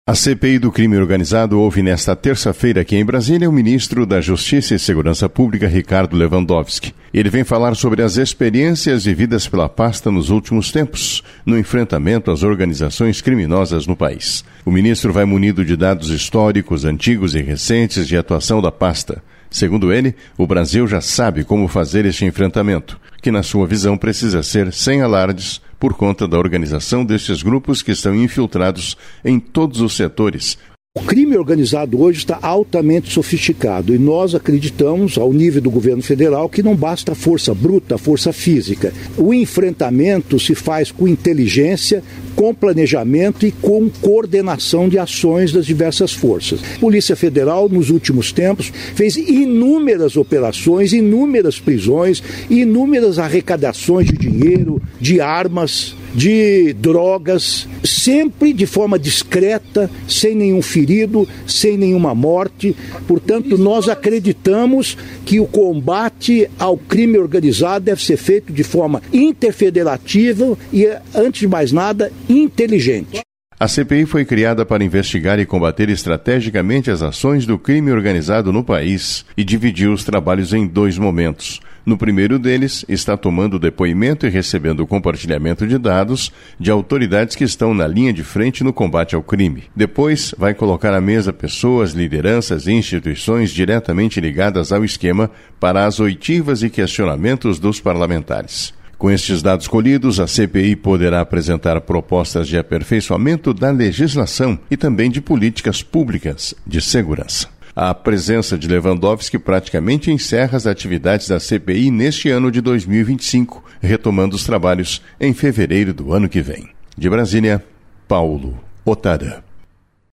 A CPI do crime organizado ouve nesta terça-feira aqui em Brasília o ministro da Justiça e Segurança Pública, Ricardo Lewandowski. Ele vem falar sobre as experiências vividas pela pasta nos últimos tempos, no enfrentamento às organizações criminosas no país. O ministro vai munido de dados históricos, antigos e recentes de atuação da pasta. Segundo ele, o Brasil já sabe como fazer este enfrentamento, que na sua visão precisa ser sem alardes, por conta da organização destes grupos que estão infiltrados em todos os setores. O crime organizado hoje está altamente sofisticado e nós acreditamos, ao nível do governo federal, que não basta a força bruta, a força física. O enfrentamento se faz com inteligência, com planejamento e com coordenação de ações das diversas forças. A Polícia Federal, nos últimos tempos, fez inúmeras operações, inúmeras prisões, inúmeras arrecadações de dinheiro, de armas, de drogas, sempre de forma discreta, sem nenhum ferido, sem nenhuma morte. Portanto, nós acreditamos que o combate ao crime organizado deve ser feito de forma interfederativa e, antes de mais nada, inteligente. A CPI foi criada para investigar e combater estrategicamente as ações do crime organizado no país e dividiu os trabalhos em 2 momentos. No primeiro deles, está tomando depoimento e recebendo compartilhamento de dados de autoridades que estão na linha de frente no combate ao crime. Depois, vai colocar à mesa pessoas, lideranças e instituições diretamente ligadas ao esquema para as oitivas e questionamentos dos parlamentares. Com estes dados colhidos, a CPI poderá apresentar propostas de aperfeiçoamento da legislação e também de políticas públicas de segurança. A presença de Lewandowski praticamente encerra as atividades da CPI neste ano de 2025, retomando os trabalhos em fevereiro do ano que vem. De Brasília, Paulo Otara.